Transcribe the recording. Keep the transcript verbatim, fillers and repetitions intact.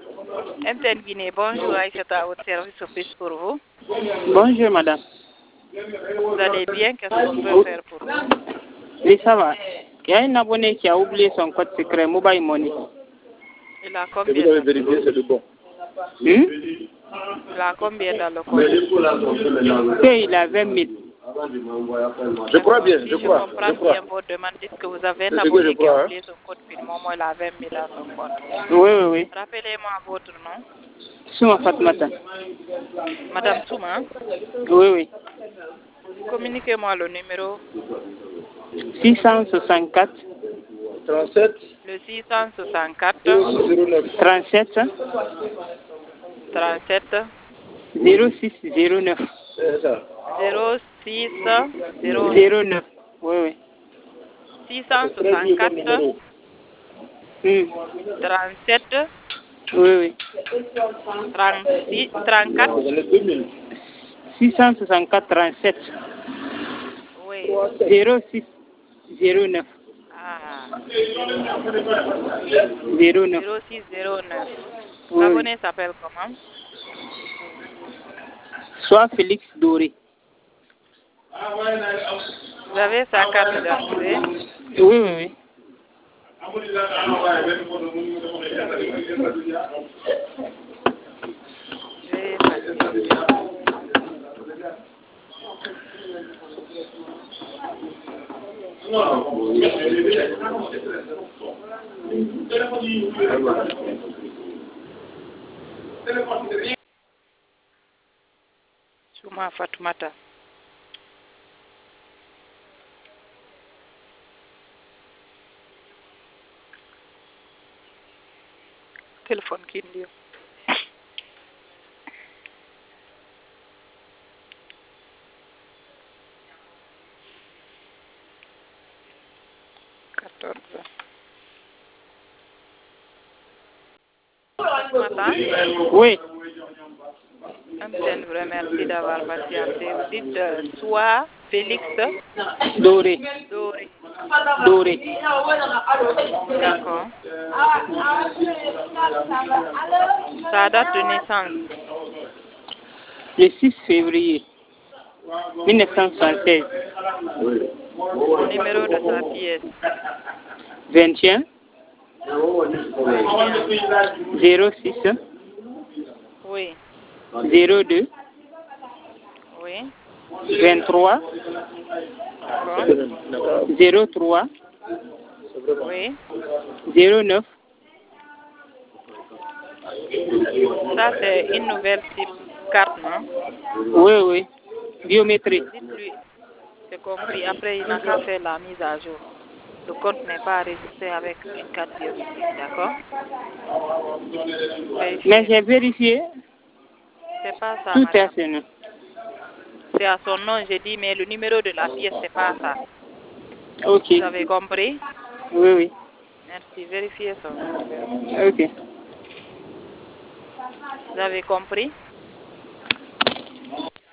M T N Guinée, bonjour Aïssata, à votre service au plus pour vous. Bonjour madame. Vous allez bien? Qu'est-ce qu'on peut faire pour vous? Oui, ça va. Il y a un abonné qui a oublié son code secret Mobile Money. Il a combien? Vous avez vérifié, c'est le bon. Hmm? Il a combien dans le compte? Et il a vingt mille. Je crois bien, Si je je crois. comprends Je crois. bien votre demande, dites que vous avez un C'est ce que je abonné qui a crois, hein. oublié son code PIN. Moi, il a vingt mille dans son compte. Oui, oui, oui. Rappelez-moi votre nom. Souma Fatmata. Madame Souma, Oui, oui. communiquez-moi le numéro. six cent soixante-quatre, trente-sept, Le six cent soixante-quatre, zéro neuf. trente-sept, trente-sept, zéro six zéro neuf. C'est ça. zéro six zéro neuf. zéro neuf. Oui, oui. six cent soixante-quatre, Hmm. trente-sept, Oui, oui. trente-six, trente-quatre. Vous avez deux mille. six cent soixante-quatre, trente-sept, Oui. zéro six zéro neuf. Ah, zéro neuf. zéro six zéro neuf. Oui, L'abonné s'appelle comment? Soit Félix Doré. Vous avez sa carte d'identité? Oui, oui, oui. Je vais patienter. Souma Fatoumata. Téléphone qui dit. quatorze. Fatoumata, Oui. M T N vous remercie d'avoir patienté. Vous dites euh, soit Félix Doré. Doré. Doré. D'accord. Sa date de naissance. Le six février mille neuf cent soixante-seize. Le numéro de sa pièce. vingt et un, zéro six, Oui. zéro deux, Oui. vingt-trois, D'accord. zéro trois, Oui. zéro neuf. Ça, c'est une nouvelle type carte, non? Oui, oui. Biométrique. Dites-lui, c'est compris. Après, il n'a qu'à faire la mise à jour. Le compte n'est pas enregistré avec une carte biométrique, d'accord? Mais Vérifiez. j'ai vérifié. C'est pas ça, Tout est à madame. ce nom. C'est à son nom, j'ai dit, mais le numéro de la pièce, c'est pas ça. Ok. Vous avez compris? Oui, oui. Merci. Vérifiez son numéro. Ok. Vous avez compris?